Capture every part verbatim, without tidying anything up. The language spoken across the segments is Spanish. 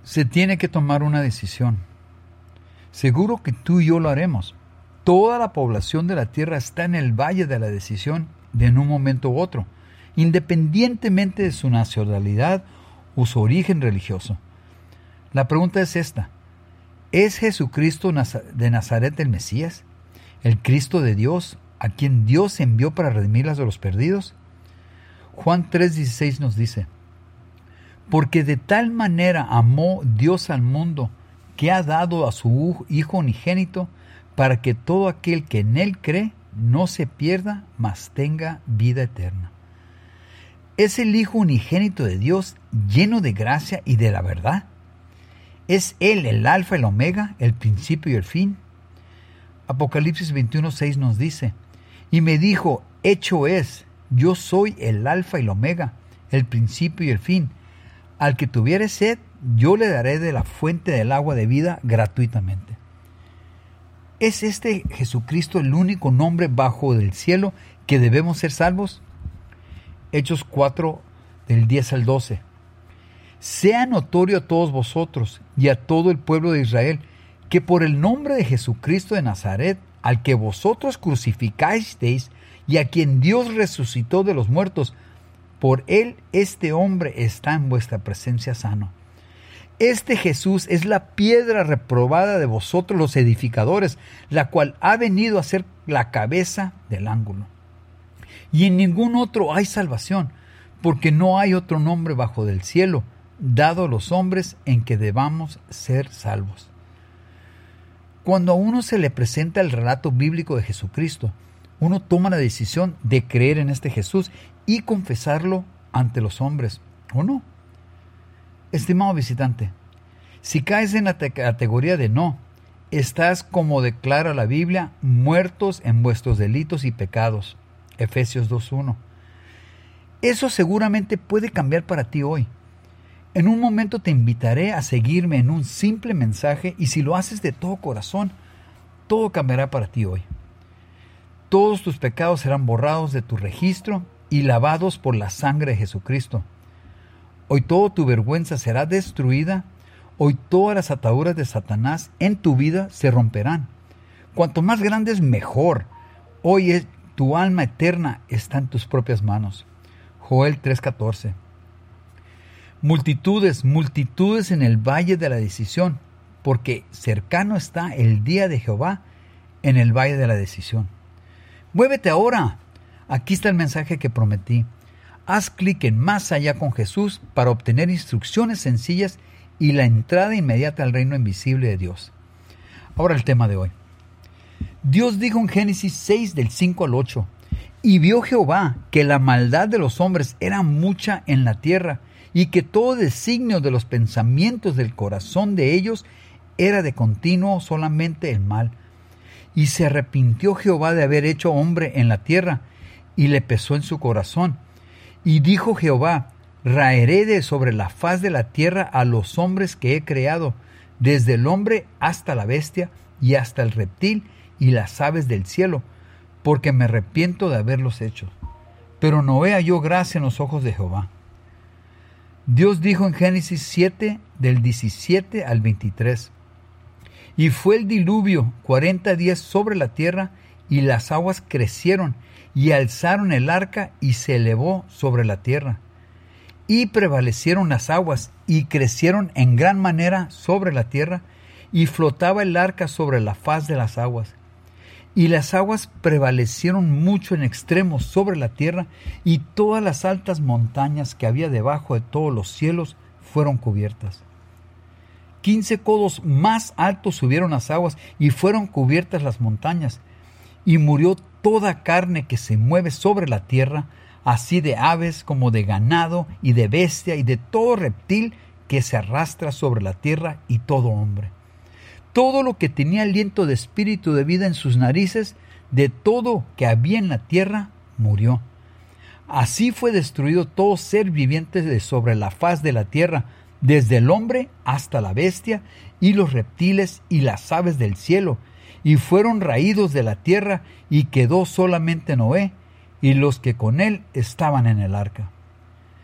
Se tiene que tomar una decisión. Seguro que tú y yo lo haremos. Toda la población de la tierra está en el valle de la decisión de en un momento u otro, independientemente de su nacionalidad o su origen religioso. La pregunta es esta: ¿es Jesucristo de Nazaret el Mesías, el Cristo de Dios, a quien Dios envió para redimir a los perdidos? Juan tres dieciséis nos dice: porque de tal manera amó Dios al mundo, que ha dado a su Hijo unigénito, para que todo aquel que en Él cree no se pierda, mas tenga vida eterna. ¿Es el Hijo unigénito de Dios lleno de gracia y de la verdad? ¿Es Él el alfa y el omega, el principio y el fin? Apocalipsis veintiuno seis nos dice: y me dijo, hecho es, yo soy el alfa y el omega, el principio y el fin. Al que tuviere sed, yo le daré de la fuente del agua de vida gratuitamente. ¿Es este Jesucristo el único nombre bajo del cielo que debemos ser salvos? Hechos cuatro, del diez al doce. Sea notorio a todos vosotros y a todo el pueblo de Israel, que por el nombre de Jesucristo de Nazaret, al que vosotros crucificasteis y a quien Dios resucitó de los muertos, por él este hombre está en vuestra presencia sano. Este Jesús es la piedra reprobada de vosotros los edificadores, la cual ha venido a ser la cabeza del ángulo. Y en ningún otro hay salvación, porque no hay otro nombre bajo del cielo, dado a los hombres en que debamos ser salvos. Cuando a uno se le presenta el relato bíblico de Jesucristo, uno toma la decisión de creer en este Jesús y confesarlo ante los hombres, ¿o no? Estimado visitante, si caes en la categoría de no, estás, como declara la Biblia, muertos en vuestros delitos y pecados. Efesios dos uno. Eso seguramente puede cambiar para ti hoy. En un momento te invitaré a seguirme en un simple mensaje, y si lo haces de todo corazón, todo cambiará para ti hoy. Todos tus pecados serán borrados de tu registro y lavados por la sangre de Jesucristo. Hoy toda tu vergüenza será destruida. Hoy todas las ataduras de Satanás en tu vida se romperán. Cuanto más grandes, mejor. Hoy es, tu alma eterna está en tus propias manos. Joel tres catorce. Multitudes, multitudes en el valle de la decisión, porque cercano está el día de Jehová en el valle de la decisión. Muévete ahora. Aquí está el mensaje que prometí. Haz clic en Más Allá con Jesús para obtener instrucciones sencillas y la entrada inmediata al reino invisible de Dios. Ahora el tema de hoy. Dios dijo en Génesis seis, del cinco al ocho, y vio Jehová que la maldad de los hombres era mucha en la tierra, y que todo designio de los pensamientos del corazón de ellos era de continuo solamente el mal. Y se arrepintió Jehová de haber hecho hombre en la tierra, y le pesó en su corazón. Y dijo Jehová, raeré de sobre la faz de la tierra a los hombres que he creado, desde el hombre hasta la bestia, y hasta el reptil, y las aves del cielo, porque me arrepiento de haberlos hecho. Pero Noé halló gracia en los ojos de Jehová. Dios dijo en Génesis siete, del diecisiete al veintitrés, y fue el diluvio cuarenta días sobre la tierra, y las aguas crecieron, y alzaron el arca, y se elevó sobre la tierra. Y prevalecieron las aguas, y crecieron en gran manera sobre la tierra, y flotaba el arca sobre la faz de las aguas. Y las aguas prevalecieron mucho en extremo sobre la tierra, y todas las altas montañas que había debajo de todos los cielos fueron cubiertas. Quince codos más altos subieron las aguas, y fueron cubiertas las montañas. Y murió toda carne que se mueve sobre la tierra, así de aves como de ganado, y de bestia, y de todo reptil que se arrastra sobre la tierra, y todo hombre. Todo lo que tenía aliento de espíritu de vida en sus narices, de todo que había en la tierra, murió. Así fue destruido todo ser viviente de sobre la faz de la tierra, desde el hombre hasta la bestia, y los reptiles y las aves del cielo, y fueron raídos de la tierra, y quedó solamente Noé, y los que con él estaban en el arca.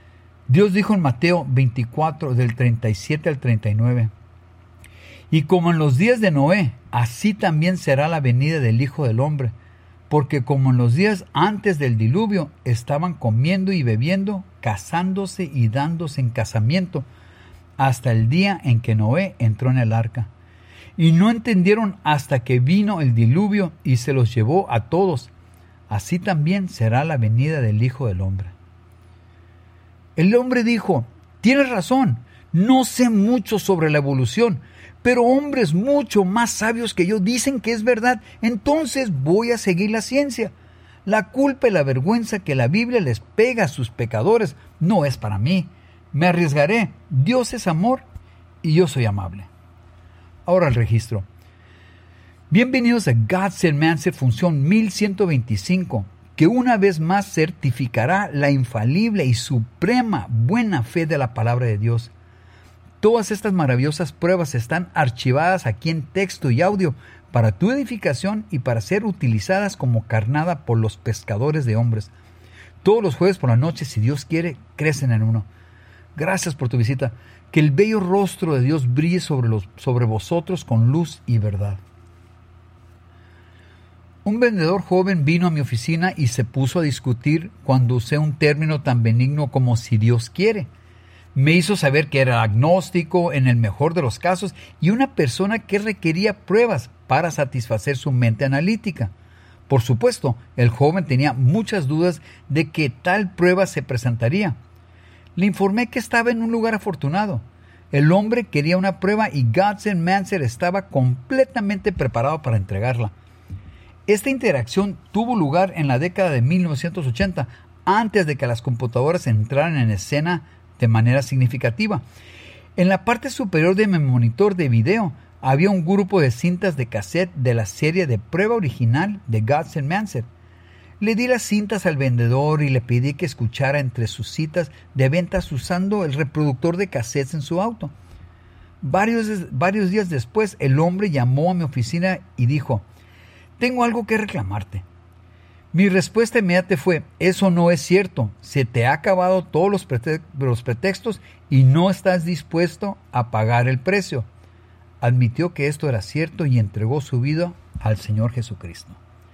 Dios dijo en Mateo veinticuatro, del treinta y siete al treinta y nueve, y como en los días de Noé, así también será la venida del Hijo del Hombre, porque como en los días antes del diluvio estaban comiendo y bebiendo, casándose y dándose en casamiento, hasta el día en que Noé entró en el arca. Y no entendieron hasta que vino el diluvio y se los llevó a todos. Así también será la venida del Hijo del Hombre. El hombre dijo: tienes razón, no sé mucho sobre la evolución, pero hombres mucho más sabios que yo dicen que es verdad, entonces voy a seguir la ciencia. La culpa y la vergüenza que la Biblia les pega a sus pecadores no es para mí. Me arriesgaré. Dios es amor y yo soy amable. Ahora el registro. Bienvenidos a God Said Man Said función mil ciento veinticinco, que una vez más certificará la infalible y suprema buena fe de la palabra de Dios. Todas estas maravillosas pruebas están archivadas aquí en texto y audio para tu edificación y para ser utilizadas como carnada por los pescadores de hombres. Todos los jueves por la noche, si Dios quiere, crecen en uno. Gracias por tu visita. Que el bello rostro de Dios brille sobre, los, sobre vosotros con luz y verdad. Un vendedor joven vino a mi oficina y se puso a discutir cuando usé un término tan benigno como "si Dios quiere". Me hizo saber que era agnóstico en el mejor de los casos y una persona que requería pruebas para satisfacer su mente analítica. Por supuesto, el joven tenía muchas dudas de que tal prueba se presentaría. Le informé que estaba en un lugar afortunado. El hombre quería una prueba y God Said Man Said estaba completamente preparado para entregarla. Esta interacción tuvo lugar en la década de mil novecientos ochenta, antes de que las computadoras entraran en escena de manera significativa. En la parte superior de mi monitor de video había un grupo de cintas de cassette de la serie de prueba original de God Said Man Said. Le di las cintas al vendedor y le pedí que escuchara entre sus citas de ventas usando el reproductor de cassettes en su auto. Varios, varios días después, el hombre llamó a mi oficina y dijo: tengo algo que reclamarte. Mi respuesta inmediata fue: eso no es cierto, se te ha acabado todos los, prete- los pretextos y no estás dispuesto a pagar el precio. Admitió que esto era cierto y entregó su vida al Señor Jesucristo.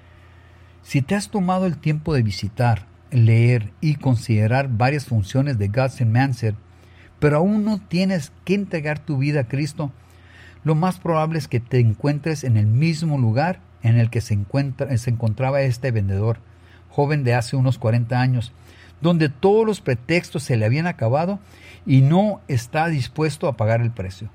Si te has tomado el tiempo de visitar, leer y considerar varias funciones de God Said Man Said, pero aún no tienes que entregar tu vida a Cristo, lo más probable es que te encuentres en el mismo lugar en el que se, encuentra, se encontraba este vendedor, joven de hace unos cuarenta años, donde todos los pretextos se le habían acabado y no está dispuesto a pagar el precio.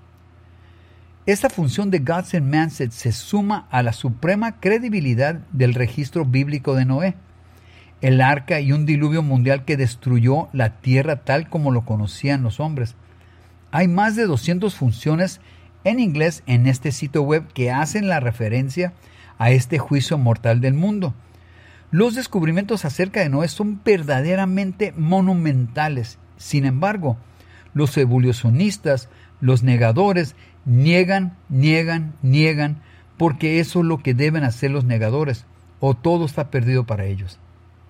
Esta función de God Said Man Said se suma a la suprema credibilidad del registro bíblico de Noé, el arca y un diluvio mundial que destruyó la tierra tal como lo conocían los hombres. Hay más de doscientas funciones en inglés en este sitio web que hacen la referencia a este juicio mortal del mundo. Los descubrimientos acerca de Noé son verdaderamente monumentales. Sin embargo, los evolucionistas, los negadores, niegan, niegan, niegan, porque eso es lo que deben hacer los negadores, o todo está perdido para ellos.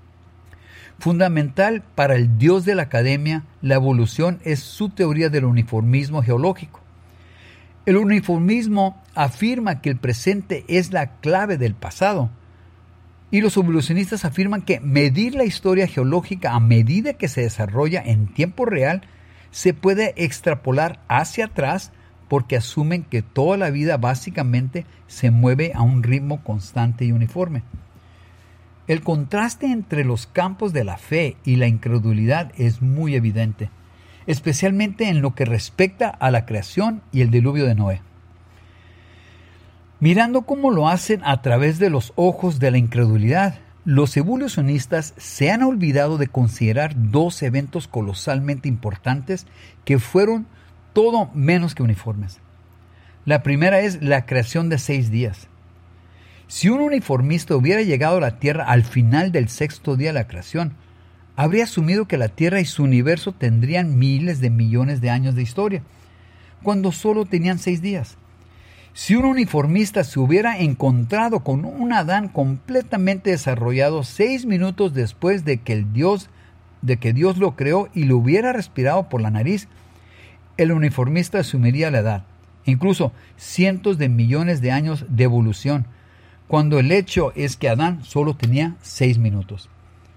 Fundamental para el Dios de la academia, la evolución es su teoría del uniformismo geológico. El uniformismo afirma que el presente es la clave del pasado, y los evolucionistas afirman que medir la historia geológica a medida que se desarrolla en tiempo real se puede extrapolar hacia atrás porque asumen que toda la vida básicamente se mueve a un ritmo constante y uniforme. El contraste entre los campos de la fe y la incredulidad es muy evidente, especialmente en lo que respecta a la creación y el diluvio de Noé. Mirando cómo lo hacen a través de los ojos de la incredulidad, los evolucionistas se han olvidado de considerar dos eventos colosalmente importantes que fueron todo menos que uniformes. La primera es la creación de seis días. Si un uniformista hubiera llegado a la Tierra al final del sexto día de la creación, habría asumido que la Tierra y su universo tendrían miles de millones de años de historia, cuando solo tenían seis días. Si un uniformista se hubiera encontrado con un Adán completamente desarrollado seis minutos después de que el Dios de que Dios lo creó y lo hubiera respirado por la nariz, el uniformista asumiría la edad, incluso cientos de millones de años de evolución, cuando el hecho es que Adán solo tenía seis minutos.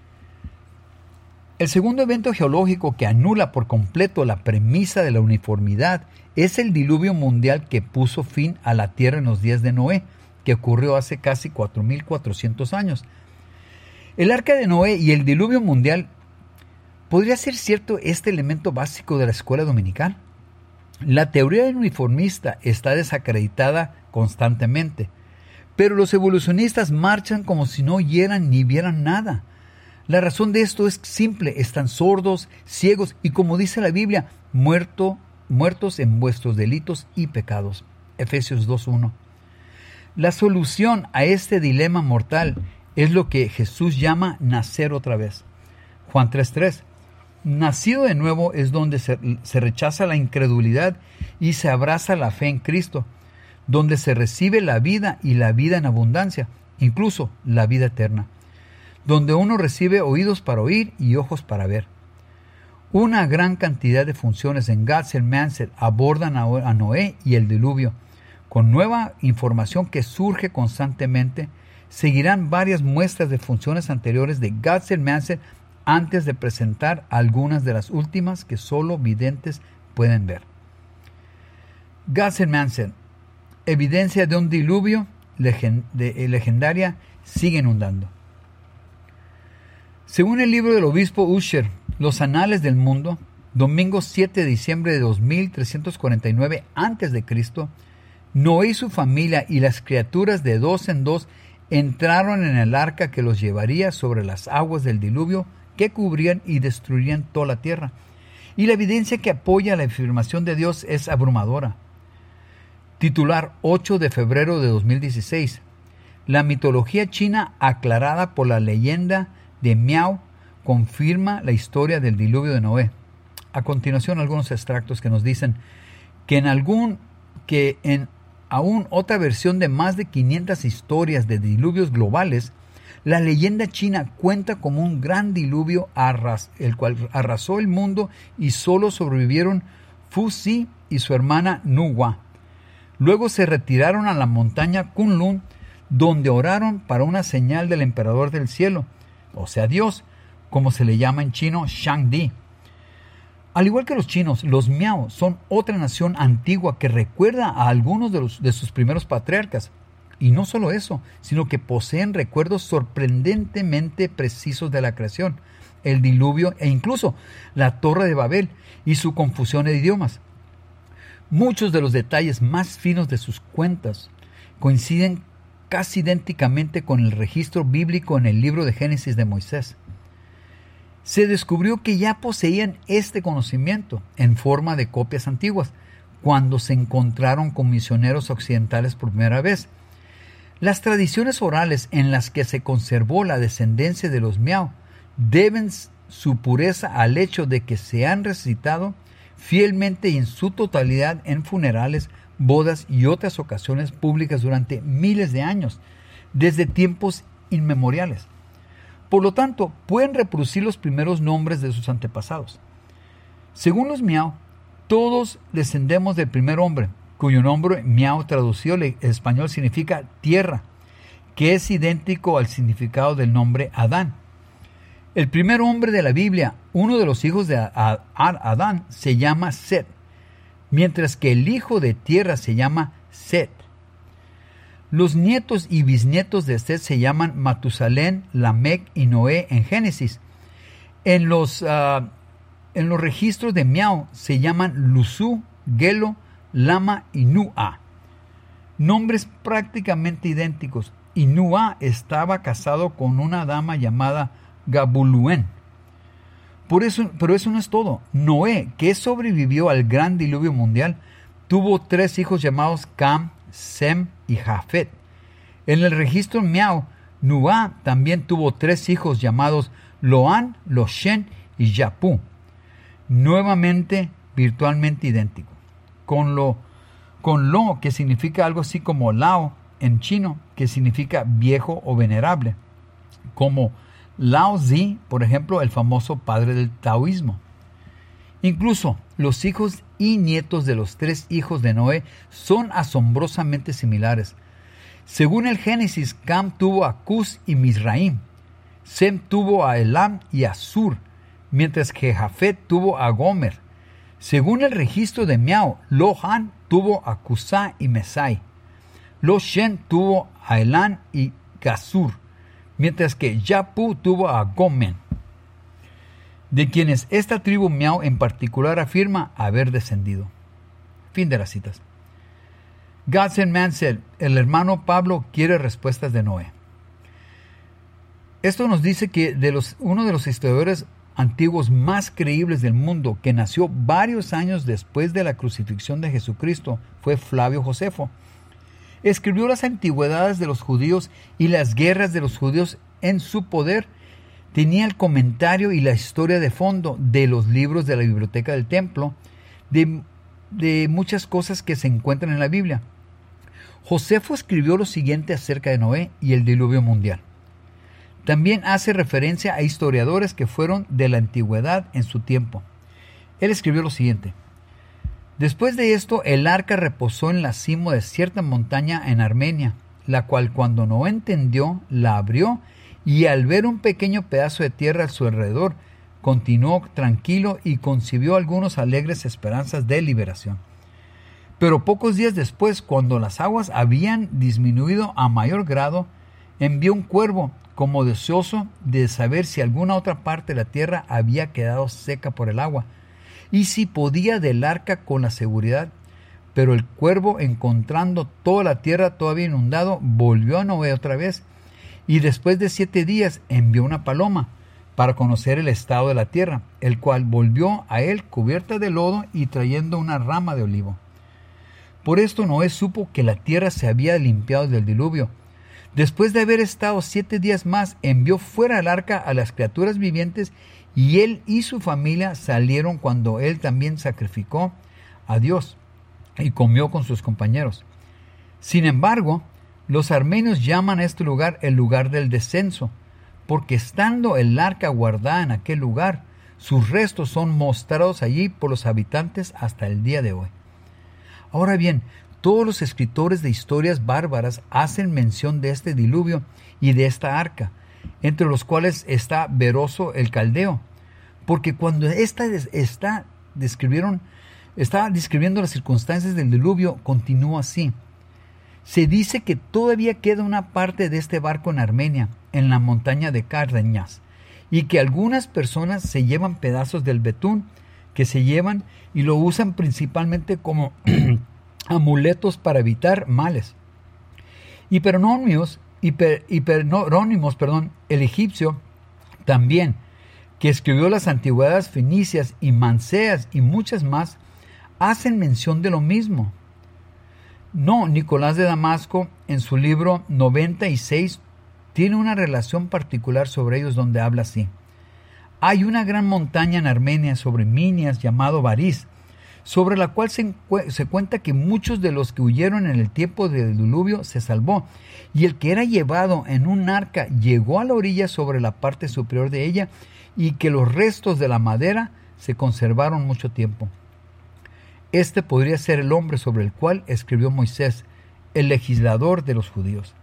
El segundo evento geológico que anula por completo la premisa de la uniformidad es el diluvio mundial que puso fin a la tierra en los días de Noé, que ocurrió hace casi cuatro mil cuatrocientos años. El arca de Noé y el diluvio mundial, ¿podría ser cierto este elemento básico de la escuela dominical? La teoría del uniformista está desacreditada constantemente, pero los evolucionistas marchan como si no oyeran ni vieran nada. La razón de esto es simple: están sordos, ciegos y, como dice la Biblia, muerto, muertos en vuestros delitos y pecados. Efesios dos uno. La solución a este dilema mortal es lo que Jesús llama nacer otra vez. Juan tres tres. Nacido de nuevo es donde se, se rechaza la incredulidad y se abraza la fe en Cristo, donde se recibe la vida y la vida en abundancia, incluso la vida eterna, donde uno recibe oídos para oír y ojos para ver. Una gran cantidad de funciones en God's Mindset abordan a Noé y el diluvio. Con nueva información que surge constantemente, seguirán varias muestras de funciones anteriores de God's Mindset antes de presentar algunas de las últimas que solo videntes pueden ver. God's Mindset, evidencia de un diluvio legend- de, legendaria, sigue inundando. Según el libro del obispo Ussher, Los Anales del Mundo, domingo siete de diciembre de dos mil trescientos cuarenta y nueve antes de Cristo, Noé y su familia y las criaturas de dos en dos entraron en el arca que los llevaría sobre las aguas del diluvio que cubrían y destruirían toda la tierra. Y la evidencia que apoya la afirmación de Dios es abrumadora. Titular ocho de febrero de dos mil dieciséis. La mitología china aclarada por la leyenda de Miao confirma la historia del diluvio de Noé. A continuación, algunos extractos que nos dicen que en algún que en aún otra versión de más de quinientas historias de diluvios globales, la leyenda china cuenta como un gran diluvio arras, el cual arrasó el mundo y solo sobrevivieron Fu Xi y su hermana Nu-Wa. Luego se retiraron a la montaña Kunlun, donde oraron para una señal del emperador del cielo, o sea Dios, como se le llama en chino Shangdi. Al igual que los chinos, los Miao son otra nación antigua que recuerda a algunos de, los, de sus primeros patriarcas. Y no solo eso, sino que poseen recuerdos sorprendentemente precisos de la creación, el diluvio e incluso la Torre de Babel y su confusión de idiomas. Muchos de los detalles más finos de sus cuentas coinciden casi idénticamente con el registro bíblico en el libro de Génesis de Moisés. Se descubrió que ya poseían este conocimiento en forma de copias antiguas cuando se encontraron con misioneros occidentales por primera vez. Las tradiciones orales en las que se conservó la descendencia de los Miao deben su pureza al hecho de que se han recitado fielmente y en su totalidad en funerales, bodas y otras ocasiones públicas durante miles de años, desde tiempos inmemoriales. Por lo tanto, pueden reproducir los primeros nombres de sus antepasados. Según los Miao, todos descendemos del primer hombre, cuyo nombre Miao traducido al español significa tierra, que es idéntico al significado del nombre Adán. El primer hombre de la Biblia, uno de los hijos de Adán, se llama Set, mientras que el hijo de tierra se llama Set. Los nietos y bisnietos de Set se llaman Matusalén, Lamec y Noé en Génesis. En los, uh, en los registros de Miao se llaman Luzu, Gelo, Lama y Nua. Nombres prácticamente idénticos, y Nua estaba casado con una dama llamada Gabuluen. Por eso, pero eso no es todo. Noé, que sobrevivió al gran diluvio mundial, tuvo tres hijos llamados Cam, Sem y Jafet. En el registro Miao, Nua también tuvo tres hijos llamados Loan, Loshen y Yapu, nuevamente virtualmente idéntico. Con lo, con lo que significa algo así como Lao en chino, que significa viejo o venerable, como Lao Tzu, por ejemplo, el famoso padre del taoísmo. Incluso los hijos y nietos de los tres hijos de Noé son asombrosamente similares. Según el Génesis, Cam tuvo a Cus y Mizraim, Sem tuvo a Elam y a Sur, mientras que Jafet tuvo a Gomer. Según el registro de Miao, Lo-Han tuvo a Cusá y Mesai. Lo-Shen tuvo a Elan y Gasur, mientras que Yapu tuvo a Gomen, de quienes esta tribu Miao en particular afirma haber descendido. Fin de las citas. Gadsen Mansell, el hermano Pablo, quiere respuestas de Noé. Esto nos dice que de los, uno de los historiadores antiguos más creíbles del mundo, que nació varios años después de la crucifixión de Jesucristo, fue Flavio Josefo. Escribió las antigüedades de los judíos y las guerras de los judíos en su poder. Tenía el comentario y la historia de fondo de los libros de la biblioteca del templo, de, de muchas cosas que se encuentran en la Biblia. Josefo escribió lo siguiente acerca de Noé y el diluvio mundial. También hace referencia a historiadores que fueron de la antigüedad en su tiempo. Él escribió lo siguiente: después de esto, el arca reposó en la cima de cierta montaña en Armenia, la cual cuando Noé entendió, la abrió, y al ver un pequeño pedazo de tierra a su alrededor, continuó tranquilo y concibió algunas alegres esperanzas de liberación. Pero pocos días después, cuando las aguas habían disminuido a mayor grado, envió un cuervo, como deseoso de saber si alguna otra parte de la tierra había quedado seca por el agua, y si podía del arca con la seguridad. Pero el cuervo, encontrando toda la tierra todavía inundado, volvió a Noé otra vez, y después de siete días envió una paloma para conocer el estado de la tierra, el cual volvió a él cubierta de lodo y trayendo una rama de olivo. Por esto Noé supo que la tierra se había limpiado del diluvio. Después de haber estado siete días más, envió fuera del arca a las criaturas vivientes, y él y su familia salieron cuando él también sacrificó a Dios y comió con sus compañeros. Sin embargo, los armenios llaman a este lugar el lugar del descenso, porque estando el arca guardada en aquel lugar, sus restos son mostrados allí por los habitantes hasta el día de hoy. Ahora bien, todos los escritores de historias bárbaras hacen mención de este diluvio y de esta arca, entre los cuales está Beroso el Caldeo, porque cuando esta está, describieron, está describiendo las circunstancias del diluvio, continúa así. Se dice que todavía queda una parte de este barco en Armenia, en la montaña de Cardeñas, y que algunas personas se llevan pedazos del betún que se llevan y lo usan principalmente como amuletos para evitar males. Hiperónimos, hiper, hiperónimos, perdón, el egipcio también, que escribió las antigüedades fenicias y manseas y muchas más, hacen mención de lo mismo. No, Nicolás de Damasco, en su libro noventa y seis, tiene una relación particular sobre ellos donde habla así: hay una gran montaña en Armenia sobre Minias llamado Baris, sobre la cual se, se cuenta que muchos de los que huyeron en el tiempo del diluvio se salvó, y el que era llevado en un arca llegó a la orilla sobre la parte superior de ella, y que los restos de la madera se conservaron mucho tiempo. Este podría ser el hombre sobre el cual escribió Moisés, el legislador de los judíos.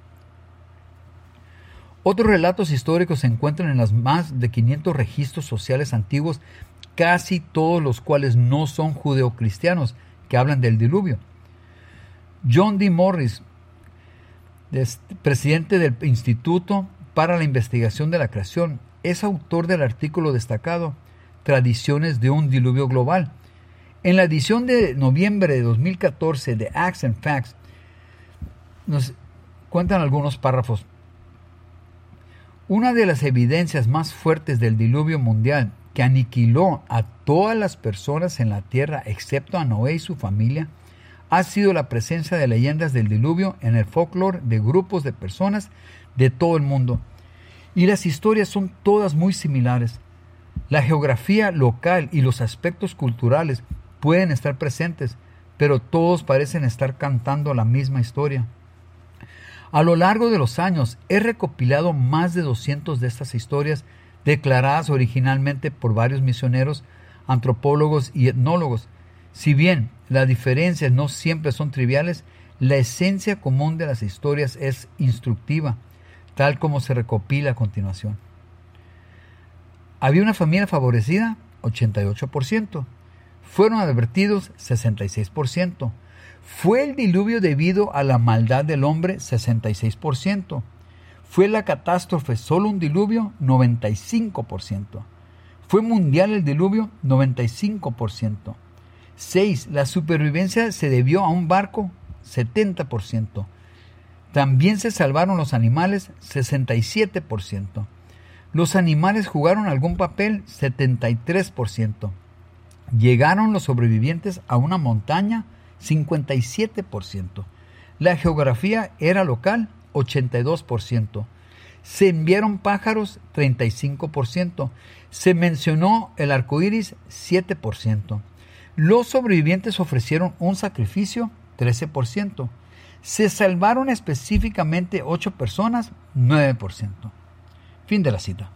Otros relatos históricos se encuentran en los más de quinientos registros sociales antiguos, casi todos los cuales no son judeocristianos, que hablan del diluvio. John D. Morris, presidente del Instituto para la Investigación de la Creación, es autor del artículo destacado Tradiciones de un Diluvio Global. En la edición de noviembre de dos mil catorce de Acts and Facts nos cuentan algunos párrafos. Una de las evidencias más fuertes del diluvio mundial, que aniquiló a todas las personas en la tierra excepto a Noé y su familia, ha sido la presencia de leyendas del diluvio en el folclore de grupos de personas de todo el mundo. Y las historias son todas muy similares. La geografía local y los aspectos culturales pueden estar presentes, pero todos parecen estar cantando la misma historia. A lo largo de los años he recopilado más de doscientas de estas historias declaradas originalmente por varios misioneros, antropólogos y etnólogos. Si bien las diferencias no siempre son triviales, la esencia común de las historias es instructiva, tal como se recopila a continuación. ¿Había una familia favorecida? ochenta y ocho por ciento. ¿Fueron advertidos? sesenta y seis por ciento. ¿Fue el diluvio debido a la maldad del hombre? sesenta y seis por ciento. ¿Fue la catástrofe solo un diluvio? noventa y cinco por ciento. ¿Fue mundial el diluvio? noventa y cinco por ciento. seis. ¿La supervivencia se debió a un barco? setenta por ciento. ¿También se salvaron los animales? sesenta y siete por ciento. ¿Los animales jugaron algún papel? setenta y tres por ciento. ¿Llegaron los sobrevivientes a una montaña? cincuenta y siete por ciento. ¿La geografía era local? ochenta y dos por ciento. ¿Se enviaron pájaros? treinta y cinco por ciento. ¿Se mencionó el arco iris? siete por ciento. ¿Los sobrevivientes ofrecieron un sacrificio? trece por ciento. ¿Se salvaron específicamente ocho personas? nueve por ciento. Fin de la cita.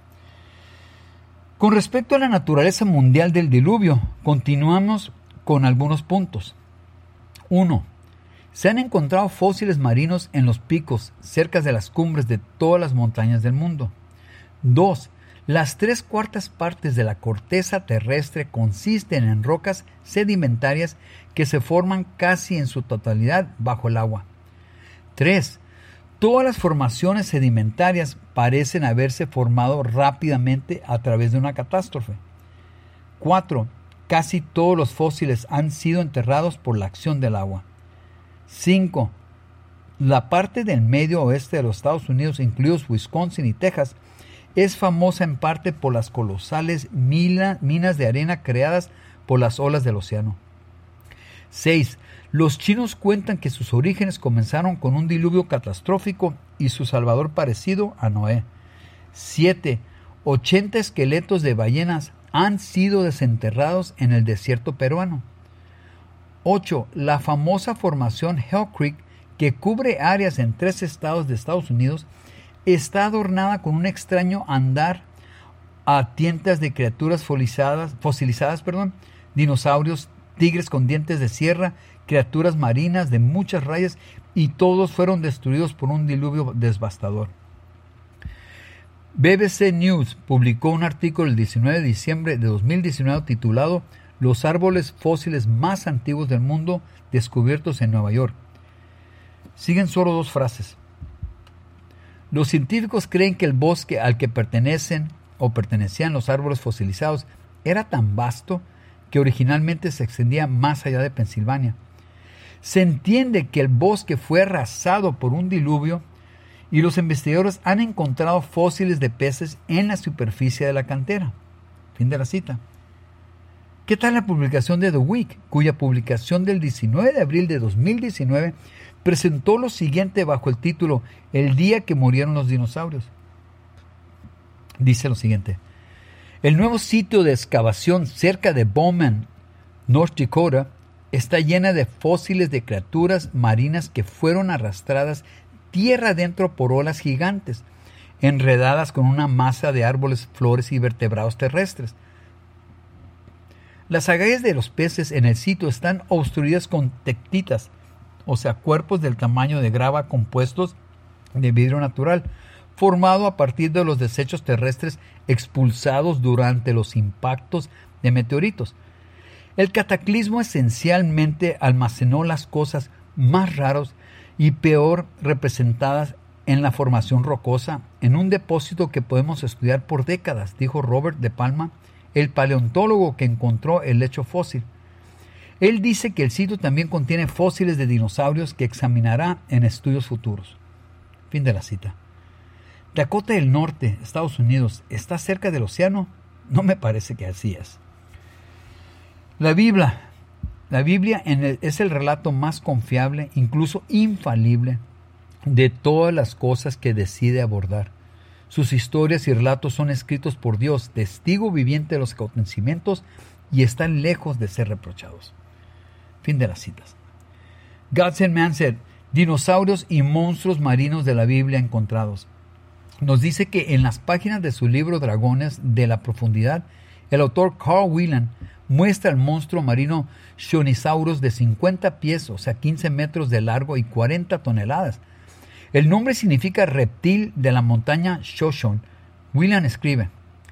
Con respecto a la naturaleza mundial del diluvio, continuamos con algunos puntos. uno. Se han encontrado fósiles marinos en los picos, cerca de las cumbres de todas las montañas del mundo. dos. Las tres cuartas partes de la corteza terrestre consisten en rocas sedimentarias que se forman casi en su totalidad bajo el agua. tres. Todas las formaciones sedimentarias parecen haberse formado rápidamente a través de una catástrofe. cuatro. Casi todos los fósiles han sido enterrados por la acción del agua. cinco. La parte del medio oeste de los Estados Unidos, incluidos Wisconsin y Texas, es famosa en parte por las colosales mina, minas de arena creadas por las olas del océano. seis. Los chinos cuentan que sus orígenes comenzaron con un diluvio catastrófico y su salvador parecido a Noé. siete. ochenta esqueletos de ballenas han sido desenterrados en el desierto peruano. ocho. La famosa formación Hell Creek, que cubre áreas en tres estados de Estados Unidos, está adornada con un extraño andar a tientas de criaturas fosilizadas, fosilizadas, perdón, dinosaurios, tigres con dientes de sierra, criaturas marinas de muchas rayas, y todos fueron destruidos por un diluvio devastador. B B C News publicó un artículo el diecinueve de diciembre de dos mil diecinueve titulado Los árboles fósiles más antiguos del mundo descubiertos en Nueva York. Siguen solo dos frases. Los científicos creen que el bosque al que pertenecen o pertenecían los árboles fosilizados era tan vasto que originalmente se extendía más allá de Pensilvania. Se entiende que el bosque fue arrasado por un diluvio y los investigadores han encontrado fósiles de peces en la superficie de la cantera. Fin de la cita. ¿Qué tal la publicación de The Week, cuya publicación del diecinueve de abril de dos mil diecinueve presentó lo siguiente bajo el título El día que murieron los dinosaurios? Dice lo siguiente: el nuevo sitio de excavación cerca de Bowman, North Dakota, está llena de fósiles de criaturas marinas que fueron arrastradas tierra adentro por olas gigantes, enredadas con una masa de árboles, flores y vertebrados terrestres. Las agallas de los peces en el sitio están obstruidas con tectitas, o sea, cuerpos del tamaño de grava compuestos de vidrio natural, formado a partir de los desechos terrestres expulsados durante los impactos de meteoritos. El cataclismo esencialmente almacenó las cosas más raras y peor representadas en la formación rocosa en un depósito que podemos estudiar por décadas, dijo Robert De Palma, el paleontólogo que encontró el lecho fósil. Él dice que el sitio también contiene fósiles de dinosaurios que examinará en estudios futuros. Fin de la cita. Dakota del Norte, Estados Unidos, ¿está cerca del océano? No me parece que así es. La Biblia, la Biblia en el, es el relato más confiable, incluso infalible, de todas las cosas que decide abordar. Sus historias y relatos son escritos por Dios, testigo viviente de los acontecimientos, y están lejos de ser reprochados. Fin de las citas. God's and Man said, dinosaurios y monstruos marinos de la Biblia encontrados. Nos dice que en las páginas de su libro Dragones de la Profundidad, el autor Carl Whelan muestra al monstruo marino Shonisaurus de cincuenta pies, o sea quince metros de largo y cuarenta toneladas. El nombre significa reptil de la montaña Shoshone. Whelan escribe: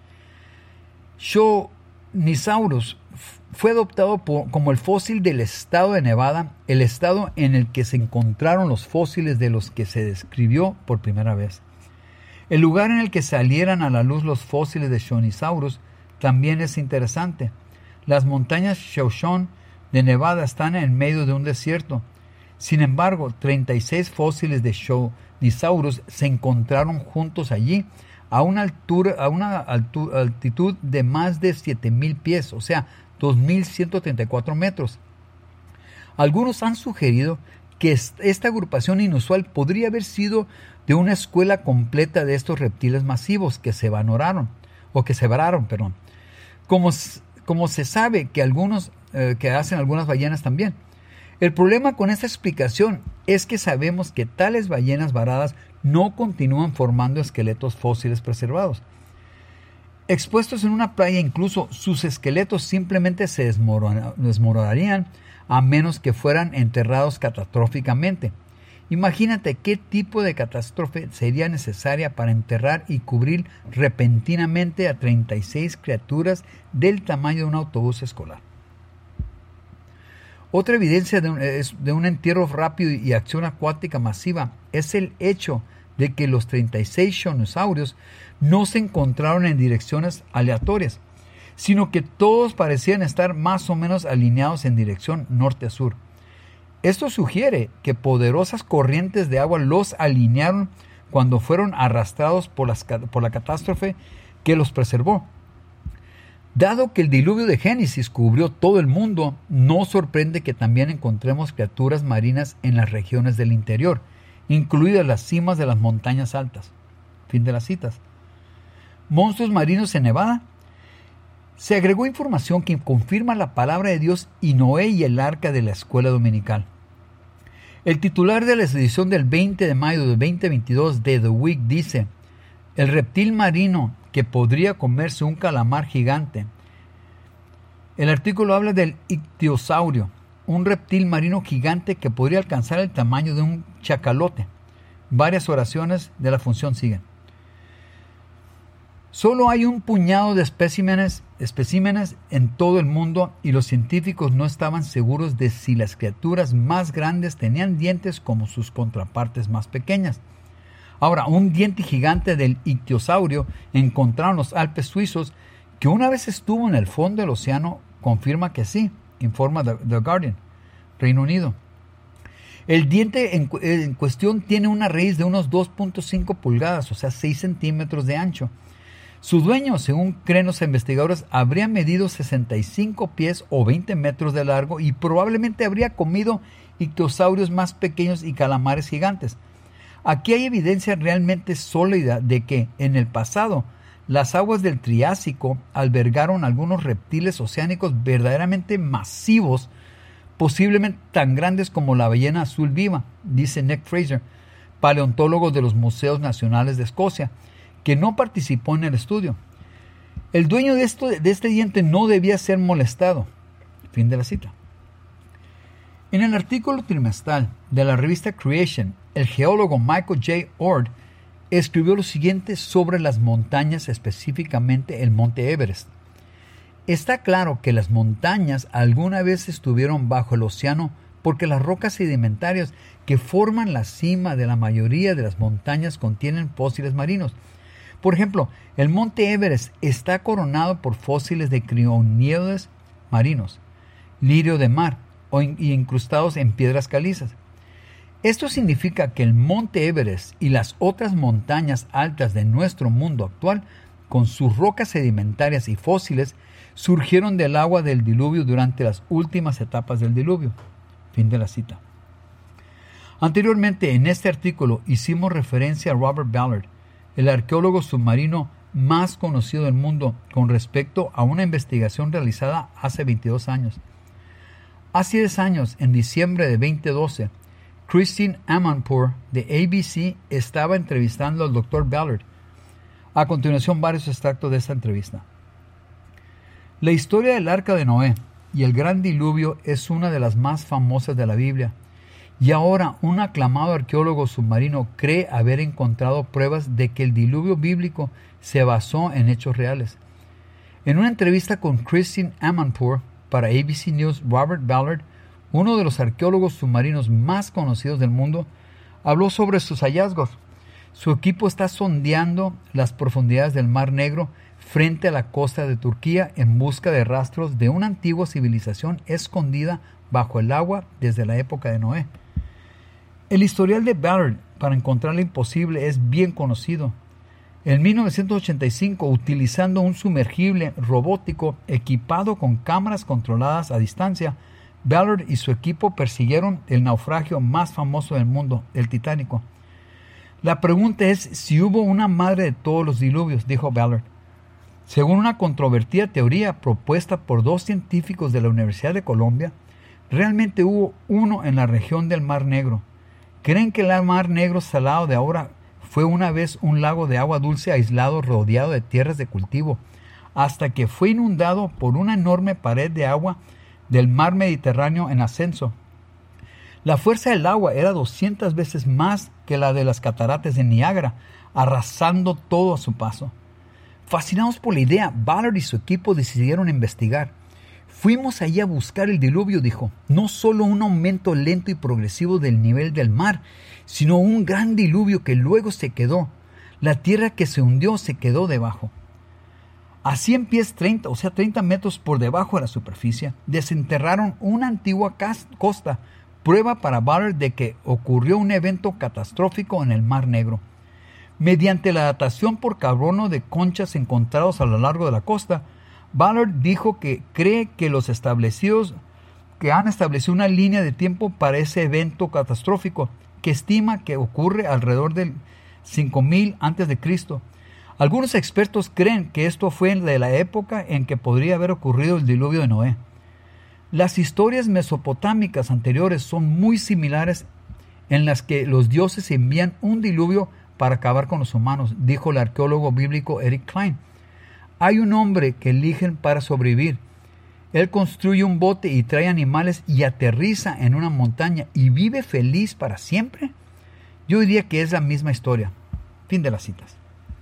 Shonisaurus fue adoptado por, como el fósil del estado de Nevada, el estado en el que se encontraron los fósiles de los que se describió por primera vez. El lugar en el que salieran a la luz los fósiles de Shonisaurus también es interesante. Las montañas Shoshone de Nevada están en medio de un desierto. Sin embargo, treinta y seis fósiles de Shonisaurus se encontraron juntos allí a una, altura, a una altu, altitud de más de siete mil pies, o sea, dos mil ciento treinta y cuatro metros. Algunos han sugerido que esta agrupación inusual podría haber sido de una escuela completa de estos reptiles masivos que se vararon, o que se vararon, perdón. Como, como se sabe que algunos eh, que hacen algunas ballenas también. El problema con esta explicación es que sabemos que tales ballenas varadas no continúan formando esqueletos fósiles preservados. Expuestos en una playa, incluso sus esqueletos simplemente se desmoronarían a menos que fueran enterrados catastróficamente. Imagínate qué tipo de catástrofe sería necesaria para enterrar y cubrir repentinamente a treinta y seis criaturas del tamaño de un autobús escolar. Otra evidencia de un, de un entierro rápido y acción acuática masiva es el hecho de que los treinta y seis Shonisaurios no se encontraron en direcciones aleatorias, sino que todos parecían estar más o menos alineados en dirección norte a sur. Esto sugiere que poderosas corrientes de agua los alinearon cuando fueron arrastrados por, las, por la catástrofe que los preservó. Dado que el diluvio de Génesis cubrió todo el mundo, no sorprende que también encontremos criaturas marinas en las regiones del interior, incluidas las cimas de las montañas altas. Fin de las citas. Monstruos marinos en Nevada. Se agregó información que confirma la palabra de Dios y Noé y el arca de la escuela dominical. El titular de la edición del veinte de mayo de veinte veintidós de The Week dice: el reptil marino que podría comerse un calamar gigante. El artículo habla del ictiosaurio, un reptil marino gigante que podría alcanzar el tamaño de un chacalote. Varias oraciones de la función siguen. Solo hay un puñado de especímenes, especímenes en todo el mundo y los científicos no estaban seguros de si las criaturas más grandes tenían dientes como sus contrapartes más pequeñas. Ahora, un diente gigante del ictiosaurio encontraron los Alpes suizos, que una vez estuvo en el fondo del océano, confirma que sí, informa The, The Guardian, Reino Unido. El diente en, en cuestión tiene una raíz de unos dos punto cinco pulgadas, o sea, seis centímetros de ancho. Su dueño, según creen los investigadores, habría medido sesenta y cinco pies o veinte metros de largo y probablemente habría comido ictiosaurios más pequeños y calamares gigantes. Aquí hay evidencia realmente sólida de que, en el pasado, las aguas del Triásico albergaron algunos reptiles oceánicos verdaderamente masivos, posiblemente tan grandes como la ballena azul viva, dice Nick Fraser, paleontólogo de los Museos Nacionales de Escocia, que no participó en el estudio. El dueño de, esto, de este diente no debía ser molestado. Fin de la cita. En el artículo trimestral de la revista Creation, el geólogo Michael J. Ord escribió lo siguiente sobre las montañas, específicamente el monte Everest. Está claro que las montañas alguna vez estuvieron bajo el océano porque las rocas sedimentarias que forman la cima de la mayoría de las montañas contienen fósiles marinos. Por ejemplo, el monte Everest está coronado por fósiles de crionídeos marinos, lirio de mar y incrustados en piedras calizas. Esto significa que el monte Everest y las otras montañas altas de nuestro mundo actual, con sus rocas sedimentarias y fósiles, surgieron del agua del diluvio durante las últimas etapas del diluvio. Fin de la cita. Anteriormente, en este artículo hicimos referencia a Robert Ballard, el arqueólogo submarino más conocido del mundo con respecto a una investigación realizada hace veintidós años. Hace diez años, en diciembre de veinte doce, Christine Amanpour de A B C estaba entrevistando al doctor Ballard. A continuación, varios extractos de esta entrevista. La historia del arca de Noé y el gran diluvio es una de las más famosas de la Biblia. Y ahora un aclamado arqueólogo submarino cree haber encontrado pruebas de que el diluvio bíblico se basó en hechos reales. En una entrevista con Christine Amanpour para A B C News, Robert Ballard, uno de los arqueólogos submarinos más conocidos del mundo, habló sobre sus hallazgos. Su equipo está sondeando las profundidades del Mar Negro frente a la costa de Turquía en busca de rastros de una antigua civilización escondida bajo el agua desde la época de Noé. El historial de Ballard para encontrar lo imposible es bien conocido. En mil novecientos ochenta y cinco, utilizando un sumergible robótico equipado con cámaras controladas a distancia, Ballard y su equipo persiguieron el naufragio más famoso del mundo, el Titánico. La pregunta es si hubo una madre de todos los diluvios, dijo Ballard. Según una controvertida teoría propuesta por dos científicos de la Universidad de Colombia, realmente hubo uno en la región del Mar Negro. Creen que el Mar Negro salado de ahora fue una vez un lago de agua dulce aislado rodeado de tierras de cultivo, hasta que fue inundado por una enorme pared de agua del mar Mediterráneo en ascenso. La fuerza del agua era doscientas veces más que la de las cataratas de Niágara, arrasando todo a su paso. Fascinados por la idea, Ballard y su equipo decidieron investigar. Fuimos allí a buscar el diluvio, dijo, no solo un aumento lento y progresivo del nivel del mar, sino un gran diluvio que luego se quedó. La tierra que se hundió se quedó debajo. A cien pies, treinta, o sea, treinta metros por debajo de la superficie, desenterraron una antigua costa, prueba para Ballard de que ocurrió un evento catastrófico en el Mar Negro. Mediante la datación por carbono de conchas encontrados a lo largo de la costa, Ballard dijo que cree que los establecidos que han establecido una línea de tiempo para ese evento catastrófico, que estima que ocurre alrededor del cinco mil antes de Cristo. Algunos expertos creen que esto fue de la época en que podría haber ocurrido el diluvio de Noé. Las historias mesopotámicas anteriores son muy similares, en las que los dioses envían un diluvio para acabar con los humanos, dijo el arqueólogo bíblico Eric Klein. Hay un hombre que eligen para sobrevivir. Él construye un bote y trae animales y aterriza en una montaña y vive feliz para siempre. Yo diría que es la misma historia. Fin de las citas.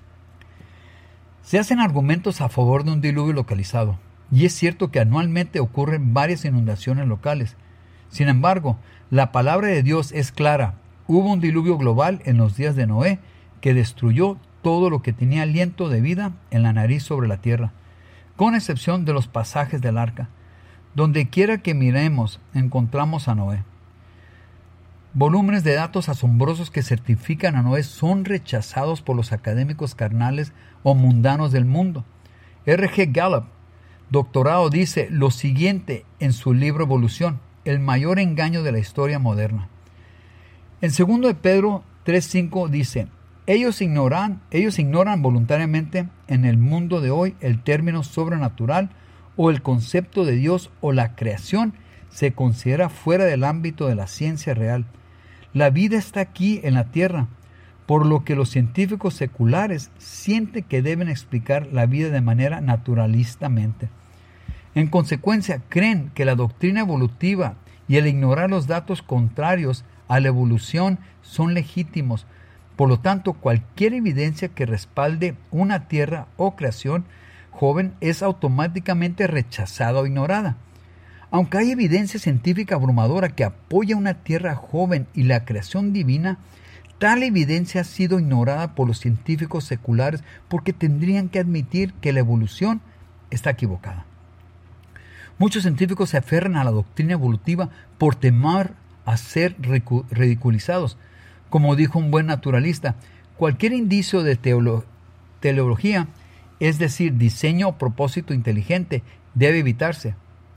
Se hacen argumentos a favor de un diluvio localizado, y es cierto que anualmente ocurren varias inundaciones locales. Sin embargo, la palabra de Dios es clara. Hubo un diluvio global en los días de Noé que destruyó todo lo que tenía aliento de vida en la nariz sobre la tierra, con excepción de los pasajes del arca. Donde quiera que miremos, encontramos a Noé. Volúmenes de datos asombrosos que certifican a Noé son rechazados por los académicos carnales o mundanos del mundo. R G Gallup, doctorado, dice lo siguiente en su libro Evolución, el mayor engaño de la historia moderna. En segundo de Pedro tres cinco dice, ellos ignoran, ellos ignoran voluntariamente en el mundo de hoy el término sobrenatural o el concepto de Dios o la creación se considera fuera del ámbito de la ciencia real. La vida está aquí en la tierra, por lo que los científicos seculares sienten que deben explicar la vida de manera naturalistamente. En consecuencia, creen que la doctrina evolutiva y el ignorar los datos contrarios a la evolución son legítimos. Por lo tanto, cualquier evidencia que respalde una tierra o creación joven es automáticamente rechazada o ignorada. Aunque hay evidencia científica abrumadora que apoya una tierra joven y la creación divina, tal evidencia ha sido ignorada por los científicos seculares porque tendrían que admitir que la evolución está equivocada. Muchos científicos se aferran a la doctrina evolutiva por temor a ser ridiculizados. Como dijo un buen naturalista, cualquier indicio de teolo- teleología, es decir, diseño o propósito inteligente, debe evitarse.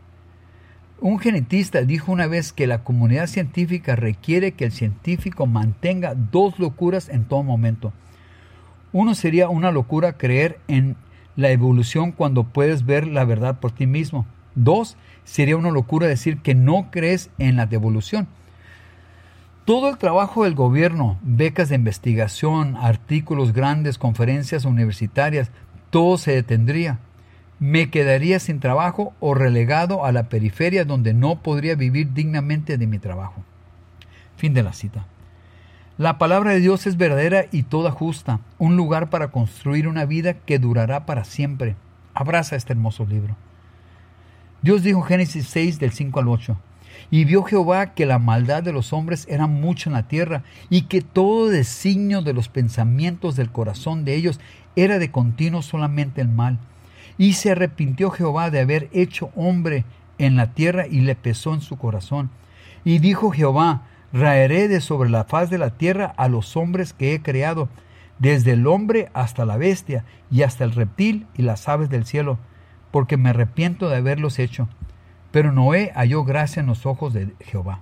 Un genetista dijo una vez que la comunidad científica requiere que el científico mantenga dos locuras en todo momento. Uno sería una locura creer en la evolución cuando puedes ver la verdad por ti mismo. Dos, sería una locura decir que no crees en la devolución. Todo el trabajo del gobierno, becas de investigación, artículos grandes, conferencias universitarias, todo se detendría. Me quedaría sin trabajo o relegado a la periferia donde no podría vivir dignamente de mi trabajo. Fin de la cita. La palabra de Dios es verdadera y toda justa, un lugar para construir una vida que durará para siempre. Abraza este hermoso libro. Dios dijo en Génesis seis, del cinco al ocho, y vio Jehová que la maldad de los hombres era mucha en la tierra, y que todo designio de los pensamientos del corazón de ellos era de continuo solamente el mal. Y se arrepintió Jehová de haber hecho hombre en la tierra, y le pesó en su corazón. Y dijo Jehová, raeré de sobre la faz de la tierra a los hombres que he creado, desde el hombre hasta la bestia, y hasta el reptil y las aves del cielo, porque me arrepiento de haberlos hecho. Pero Noé halló gracia en los ojos de Jehová.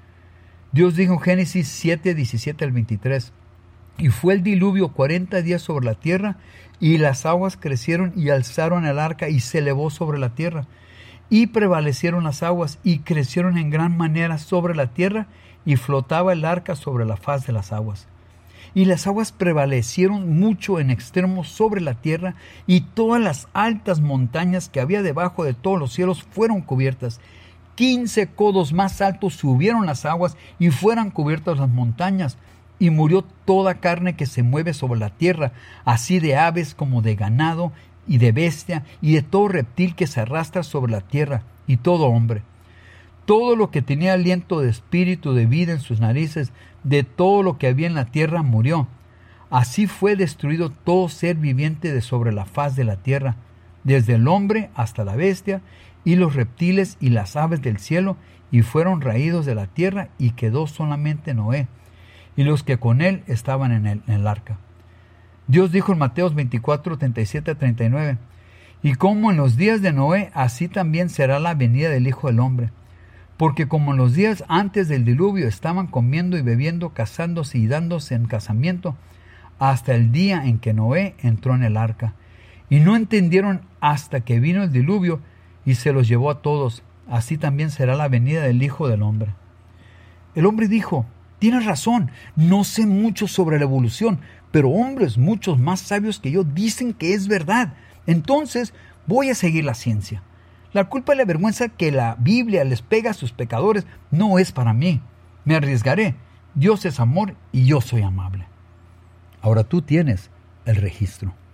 Dios dijo en Génesis siete, diecisiete al veintitrés, y fue el diluvio cuarenta días sobre la tierra, y las aguas crecieron y alzaron el arca, y se elevó sobre la tierra. Y prevalecieron las aguas, y crecieron en gran manera sobre la tierra, y flotaba el arca sobre la faz de las aguas. Y las aguas prevalecieron mucho en extremo sobre la tierra, y todas las altas montañas que había debajo de todos los cielos fueron cubiertas. Quince codos más altos subieron las aguas, y fueron cubiertas las montañas. Y murió toda carne que se mueve sobre la tierra, así de aves como de ganado, y de bestia, y de todo reptil que se arrastra sobre la tierra, y todo hombre. Todo lo que tenía aliento de espíritu de vida en sus narices, de todo lo que había en la tierra, murió. Así fue destruido todo ser viviente de sobre la faz de la tierra, desde el hombre hasta la bestia, y los reptiles y las aves del cielo, y fueron raídos de la tierra, y quedó solamente Noé, y los que con él estaban en el, en el arca. Dios dijo en Mateo veinticuatro, treinta y siete a treinta y nueve, y como en los días de Noé, así también será la venida del Hijo del Hombre. Porque como en los días antes del diluvio estaban comiendo y bebiendo, casándose y dándose en casamiento, hasta el día en que Noé entró en el arca. Y no entendieron hasta que vino el diluvio y se los llevó a todos. Así también será la venida del Hijo del Hombre. El hombre dijo, tienes razón, no sé mucho sobre la evolución, pero hombres muchos más sabios que yo dicen que es verdad. Entonces voy a seguir la ciencia. La culpa y la vergüenza que la Biblia les pega a sus pecadores no es para mí. Me arriesgaré. Dios es amor y yo soy amable. Ahora tú tienes el registro.